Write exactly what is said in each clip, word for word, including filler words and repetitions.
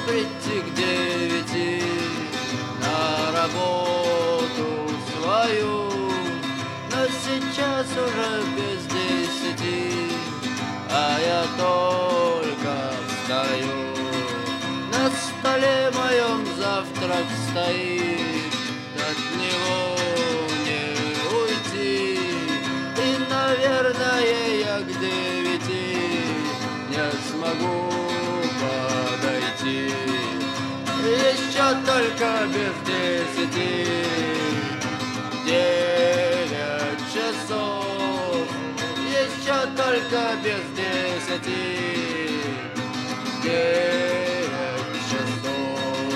прийти к девяти на работу свою, но сейчас уже без десяти, а я только встаю. На столе моем завтрак стоит, от него не уйти, и, наверное, я к девяти не смогу подойти. Еще только без десяти, девять часов, еще только без десяти, девять часов.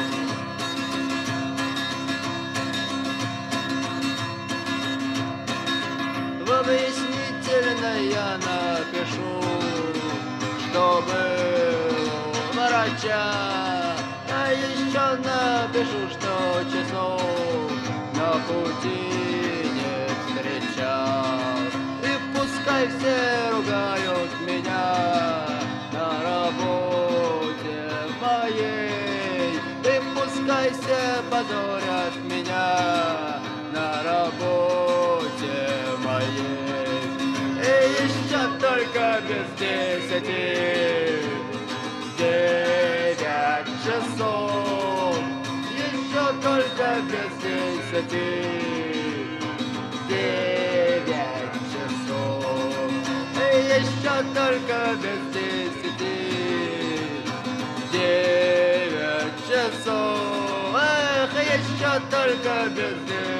В объяснительной я напишу, что был у врача, а еще напишу, что часов на пути не встречал. И пускай все ругают меня на работе моей, и пускай все позорят меня на работе моей. И еще только без десяти, девять часов, еще только без десяти, девять часов, и еще только без десяти, девять часов, эх, еще только без десяти.